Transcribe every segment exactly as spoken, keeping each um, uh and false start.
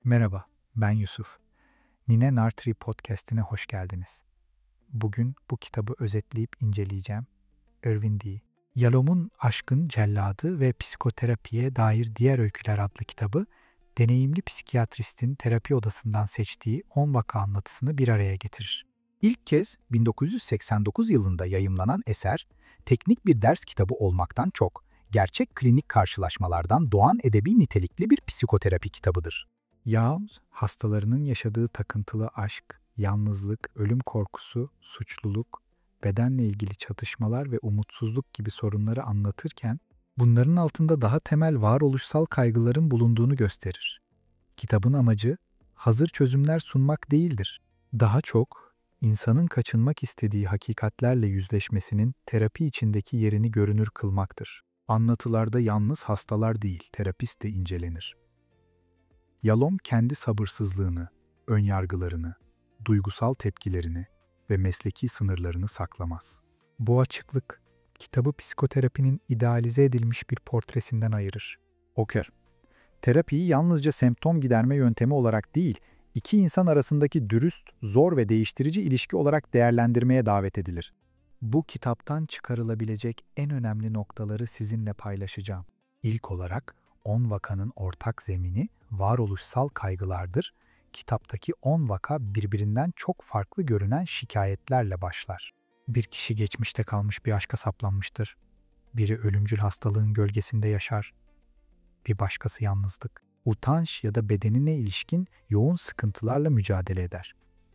Merhaba, ben Yusuf. Nine Nartri Podcast'ine hoş geldiniz. Bugün bu kitabı özetleyip inceleyeceğim. Irvin D. Yalom'un Aşkın Celladı ve Psikoterapiye Dair Diğer Öyküler adlı kitabı, deneyimli psikiyatristin terapi odasından seçtiği on vaka anlatısını bir araya getirir. İlk kez bin dokuz yüz seksen dokuz yılında yayımlanan eser, teknik bir ders kitabı olmaktan çok, gerçek klinik karşılaşmalardan doğan edebi nitelikli bir psikoterapi kitabıdır. Yağız, hastalarının yaşadığı takıntılı aşk, yalnızlık, ölüm korkusu, suçluluk, bedenle ilgili çatışmalar ve umutsuzluk gibi sorunları anlatırken, bunların altında daha temel varoluşsal kaygıların bulunduğunu gösterir. Kitabın amacı, hazır çözümler sunmak değildir. Daha çok, insanın kaçınmak istediği hakikatlerle yüzleşmesinin terapi içindeki yerini görünür kılmaktır. Anlatılarda yalnız hastalar değil, terapist de incelenir. Yalom kendi sabırsızlığını, önyargılarını, duygusal tepkilerini ve mesleki sınırlarını saklamaz. Bu açıklık, kitabı psikoterapinin idealize edilmiş bir portresinden ayırır. Oker, terapiyi yalnızca semptom giderme yöntemi olarak değil, iki insan arasındaki dürüst, zor ve değiştirici ilişki olarak değerlendirmeye davet edilir. Bu kitaptan çıkarılabilecek en önemli noktaları sizinle paylaşacağım. İlk olarak, on vakanın ortak zemini varoluşsal kaygılardır. Kitaptaki on vaka birbirinden çok farklı görünen şikayetlerle başlar. Bir kişi geçmişte kalmış bir aşka saplanmıştır. Biri ölümcül hastalığın gölgesinde yaşar. Bir başkası yalnızlık, utanç ya da bedenine ilişkin yoğun sıkıntılarla mücadele eder.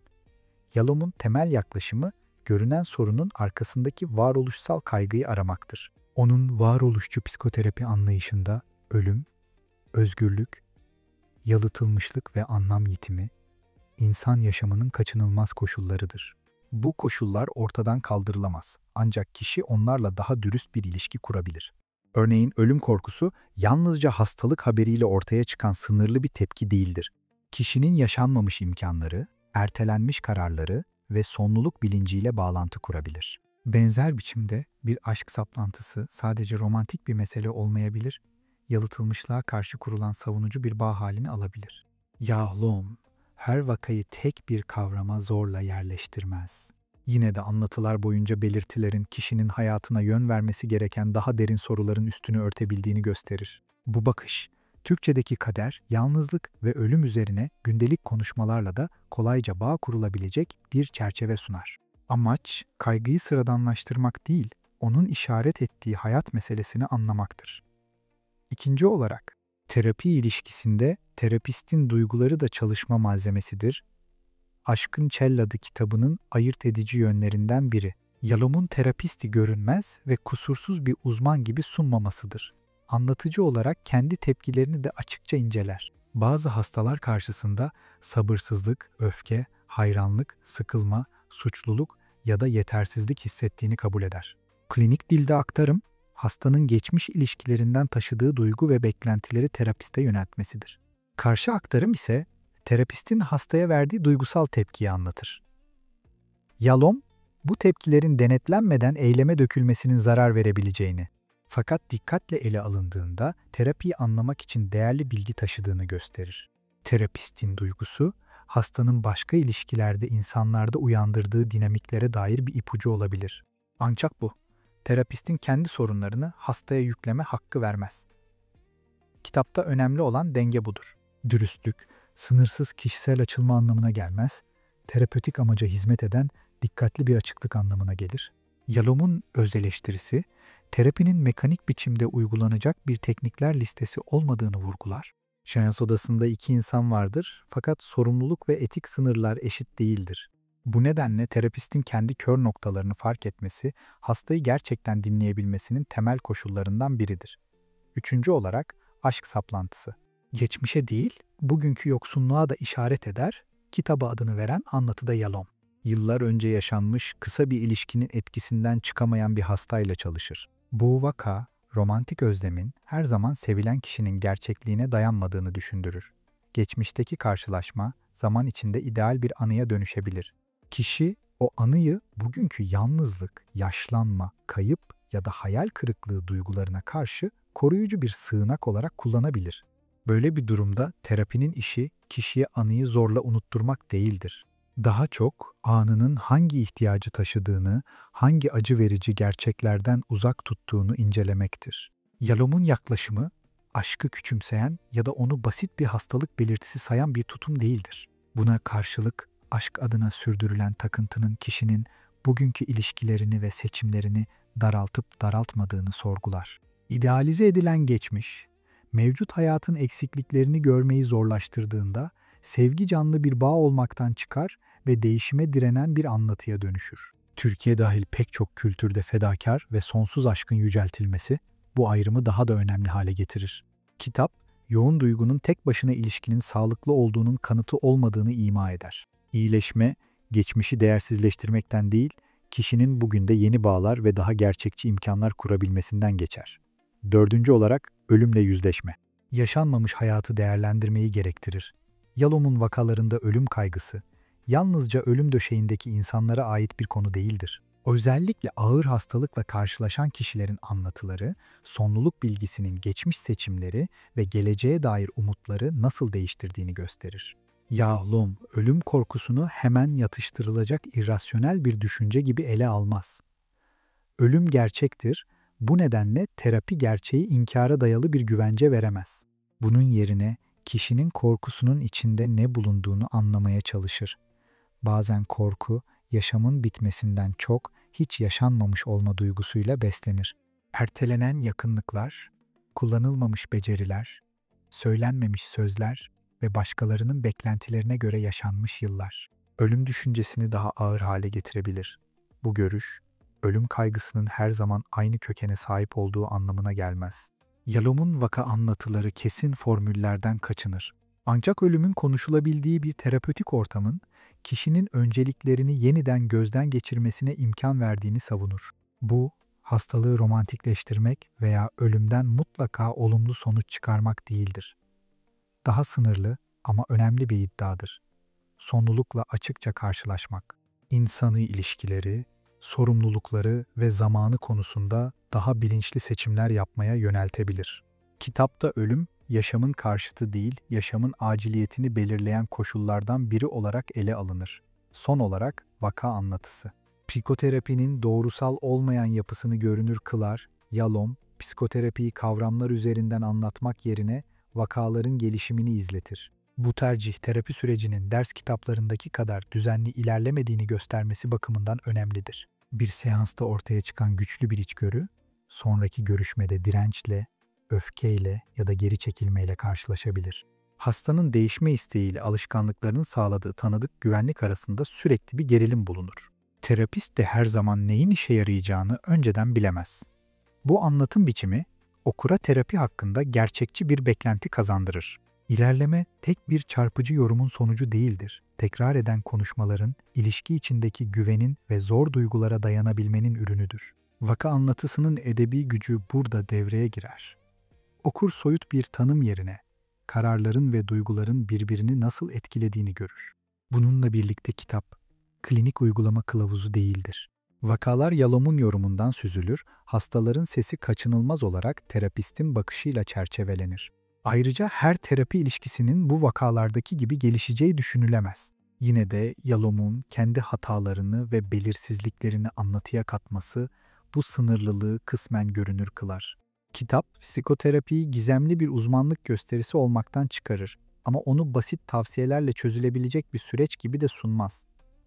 Yalom'un temel yaklaşımı, görünen sorunun arkasındaki varoluşsal kaygıyı aramaktır. Onun varoluşçu psikoterapi anlayışında ölüm, özgürlük, yalıtılmışlık ve anlam yitimi, insan yaşamının kaçınılmaz koşullarıdır. Bu koşullar ortadan kaldırılamaz, ancak kişi onlarla daha dürüst bir ilişki kurabilir. Örneğin ölüm korkusu, yalnızca hastalık haberiyle ortaya çıkan sınırlı bir tepki değildir. Kişinin yaşanmamış imkanları, ertelenmiş kararları ve sonluluk bilinciyle bağlantı kurabilir. Benzer biçimde bir aşk saplantısı sadece romantik bir mesele olmayabilir, yalıtılmışlığa karşı kurulan savunucu bir bağ halini alabilir. Yahlom, her vakayı tek bir kavrama zorla yerleştirmez. Yine de anlatılar boyunca belirtilerin kişinin hayatına yön vermesi gereken daha derin soruların üstünü örtebildiğini gösterir. Bu bakış, Türkçedeki kader, yalnızlık ve ölüm üzerine gündelik konuşmalarla da kolayca bağ kurulabilecek bir çerçeve sunar. Amaç, kaygıyı sıradanlaştırmak değil, onun işaret ettiği hayat meselesini anlamaktır. İkinci olarak, terapi ilişkisinde terapistin duyguları da çalışma malzemesidir. Aşkın Celladı kitabının ayırt edici yönlerinden biri, Yalom'un terapisti görünmez ve kusursuz bir uzman gibi sunmamasıdır. Anlatıcı olarak kendi tepkilerini de açıkça inceler. Bazı hastalar karşısında sabırsızlık, öfke, hayranlık, sıkılma, suçluluk ya da yetersizlik hissettiğini kabul eder. Klinik dilde aktarım, hastanın geçmiş ilişkilerinden taşıdığı duygu ve beklentileri terapiste yöneltmesidir. Karşı aktarım ise terapistin hastaya verdiği duygusal tepkiyi anlatır. Yalom, bu tepkilerin denetlenmeden eyleme dökülmesinin zarar verebileceğini, fakat dikkatle ele alındığında terapiyi anlamak için değerli bilgi taşıdığını gösterir. Terapistin duygusu, hastanın başka ilişkilerde insanlarda uyandırdığı dinamiklere dair bir ipucu olabilir. Ancak bu, terapistin kendi sorunlarını hastaya yükleme hakkı vermez. Kitapta önemli olan denge budur. Dürüstlük, sınırsız kişisel açılma anlamına gelmez, terapötik amaca hizmet eden dikkatli bir açıklık anlamına gelir. Yalom'un öz eleştirisi, terapinin mekanik biçimde uygulanacak bir teknikler listesi olmadığını vurgular. Seans odasında iki insan vardır, fakat sorumluluk ve etik sınırlar eşit değildir. Bu nedenle terapistin kendi kör noktalarını fark etmesi, hastayı gerçekten dinleyebilmesinin temel koşullarından biridir. Üçüncü olarak, aşk saplantısı. Geçmişe değil, bugünkü yoksunluğa da işaret eder, kitaba adını veren anlatıda Yalom. Yıllar önce yaşanmış kısa bir ilişkinin etkisinden çıkamayan bir hastayla çalışır. Bu vaka, romantik özlemin her zaman sevilen kişinin gerçekliğine dayanmadığını düşündürür. Geçmişteki karşılaşma, zaman içinde ideal bir anıya dönüşebilir. Kişi, o anıyı bugünkü yalnızlık, yaşlanma, kayıp ya da hayal kırıklığı duygularına karşı koruyucu bir sığınak olarak kullanabilir. Böyle bir durumda terapinin işi kişiye anıyı zorla unutturmak değildir. Daha çok anının hangi ihtiyacı taşıdığını, hangi acı verici gerçeklerden uzak tuttuğunu incelemektir. Yalom'un yaklaşımı, aşkı küçümseyen ya da onu basit bir hastalık belirtisi sayan bir tutum değildir. Buna karşılık aşk adına sürdürülen takıntının kişinin bugünkü ilişkilerini ve seçimlerini daraltıp daraltmadığını sorgular. İdealize edilen geçmiş, mevcut hayatın eksikliklerini görmeyi zorlaştırdığında sevgi canlı bir bağ olmaktan çıkar ve değişime direnen bir anlatıya dönüşür. Türkiye dahil pek çok kültürde fedakar ve sonsuz aşkın yüceltilmesi bu ayrımı daha da önemli hale getirir. Kitap, yoğun duygunun tek başına ilişkinin sağlıklı olduğunun kanıtı olmadığını ima eder. İyileşme, geçmişi değersizleştirmekten değil, kişinin bugün de yeni bağlar ve daha gerçekçi imkanlar kurabilmesinden geçer. Dördüncü olarak ölümle yüzleşme. Yaşanmamış hayatı değerlendirmeyi gerektirir. Yalom'un vakalarında ölüm kaygısı, yalnızca ölüm döşeğindeki insanlara ait bir konu değildir. Özellikle ağır hastalıkla karşılaşan kişilerin anlatıları, sonluluk bilgisinin geçmiş seçimleri ve geleceğe dair umutları nasıl değiştirdiğini gösterir. Yalom, ölüm korkusunu hemen yatıştırılacak irrasyonel bir düşünce gibi ele almaz. Ölüm gerçektir, bu nedenle terapi gerçeği inkara dayalı bir güvence veremez. Bunun yerine kişinin korkusunun içinde ne bulunduğunu anlamaya çalışır. Bazen korku, yaşamın bitmesinden çok, hiç yaşanmamış olma duygusuyla beslenir. Ertelenen yakınlıklar, kullanılmamış beceriler, söylenmemiş sözler ve başkalarının beklentilerine göre yaşanmış yıllar, ölüm düşüncesini daha ağır hale getirebilir. Bu görüş, ölüm kaygısının her zaman aynı kökene sahip olduğu anlamına gelmez. Yalom'un vaka anlatıları kesin formüllerden kaçınır. Ancak ölümün konuşulabildiği bir terapötik ortamın, kişinin önceliklerini yeniden gözden geçirmesine imkan verdiğini savunur. Bu, hastalığı romantikleştirmek veya ölümden mutlaka olumlu sonuç çıkarmak değildir. Daha sınırlı ama önemli bir iddiadır. Sonlulukla açıkça karşılaşmak, insani ilişkileri, sorumlulukları ve zamanı konusunda daha bilinçli seçimler yapmaya yöneltebilir. Kitapta ölüm, yaşamın karşıtı değil, yaşamın aciliyetini belirleyen koşullardan biri olarak ele alınır. Son olarak vaka anlatısı. Psikoterapinin doğrusal olmayan yapısını görünür kılar, Yalom, psikoterapiyi kavramlar üzerinden anlatmak yerine vakaların gelişimini izletir. Bu tercih terapi sürecinin ders kitaplarındaki kadar düzenli ilerlemediğini göstermesi bakımından önemlidir. Bir seansta ortaya çıkan güçlü bir içgörü, sonraki görüşmede dirençle, öfkeyle ya da geri çekilmeyle karşılaşabilir. Hastanın değişme isteğiyle alışkanlıklarının sağladığı tanıdık güvenlik arasında sürekli bir gerilim bulunur. Terapist de her zaman neyin işe yarayacağını önceden bilemez. Bu anlatım biçimi, okura terapi hakkında gerçekçi bir beklenti kazandırır. İlerleme tek bir çarpıcı yorumun sonucu değildir. Tekrar eden konuşmaların, ilişki içindeki güvenin ve zor duygulara dayanabilmenin ürünüdür. Vaka anlatısının edebi gücü burada devreye girer. Okur soyut bir tanım yerine, kararların ve duyguların birbirini nasıl etkilediğini görür. Bununla birlikte kitap, klinik uygulama kılavuzu değildir. Vakalar Yalom'un yorumundan süzülür, hastaların sesi kaçınılmaz olarak terapistin bakışıyla çerçevelenir. Ayrıca her terapi ilişkisinin bu vakalardaki gibi gelişeceği düşünülemez. Yine de Yalom'un kendi hatalarını ve belirsizliklerini anlatıya katması bu sınırlılığı kısmen görünür kılar. Kitap, psikoterapiyi gizemli bir uzmanlık gösterisi olmaktan çıkarır ama onu basit tavsiyelerle çözülebilecek bir süreç gibi de sunmaz.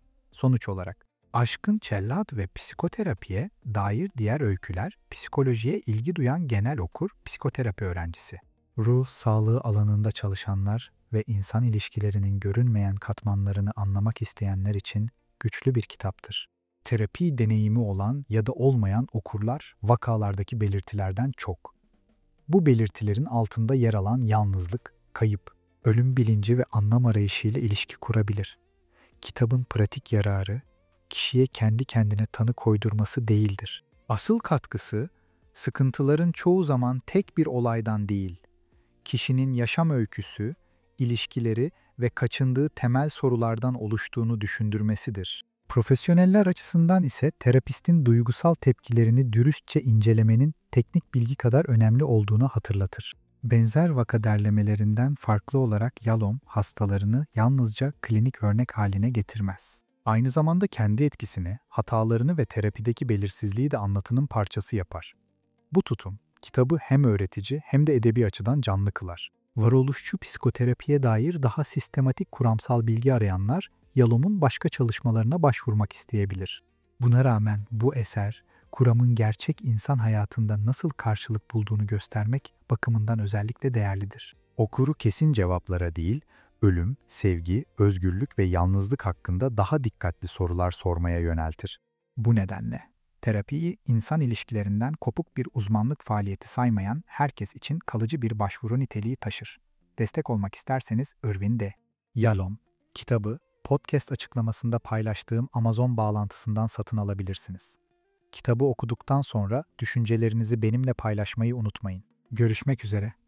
Sonuç olarak, aşkın cellat ve psikoterapiye dair diğer öyküler, psikolojiye ilgi duyan genel okur, psikoterapi öğrencisi, ruh sağlığı alanında çalışanlar ve insan ilişkilerinin görünmeyen katmanlarını anlamak isteyenler için güçlü bir kitaptır. Terapi deneyimi olan ya da olmayan okurlar vakalardaki belirtilerden çok. Bu belirtilerin altında yer alan yalnızlık, kayıp, ölüm bilinci ve anlam arayışıyla ilişki kurabilir. Kitabın pratik yararı, kişiye kendi kendine tanı koydurması değildir. Asıl katkısı, sıkıntıların çoğu zaman tek bir olaydan değil, kişinin yaşam öyküsü, ilişkileri ve kaçındığı temel sorulardan oluştuğunu düşündürmesidir. Profesyoneller açısından ise terapistin duygusal tepkilerini dürüstçe incelemenin teknik bilgi kadar önemli olduğunu hatırlatır. Benzer vaka derlemelerinden farklı olarak Yalom hastalarını yalnızca klinik örnek haline getirmez. Aynı zamanda kendi etkisini, hatalarını ve terapideki belirsizliği de anlatının parçası yapar. Bu tutum, kitabı hem öğretici hem de edebi açıdan canlı kılar. Varoluşçu psikoterapiye dair daha sistematik kuramsal bilgi arayanlar, Yalom'un başka çalışmalarına başvurmak isteyebilir. Buna rağmen bu eser, kuramın gerçek insan hayatında nasıl karşılık bulduğunu göstermek bakımından özellikle değerlidir. Okuru kesin cevaplara değil, ölüm, sevgi, özgürlük ve yalnızlık hakkında daha dikkatli sorular sormaya yöneltir. Bu nedenle terapiyi insan ilişkilerinden kopuk bir uzmanlık faaliyeti saymayan herkes için kalıcı bir başvuru niteliği taşır. Destek olmak isterseniz Irvin de. Yalom kitabı podcast açıklamasında paylaştığım Amazon bağlantısından satın alabilirsiniz. Kitabı okuduktan sonra düşüncelerinizi benimle paylaşmayı unutmayın. Görüşmek üzere.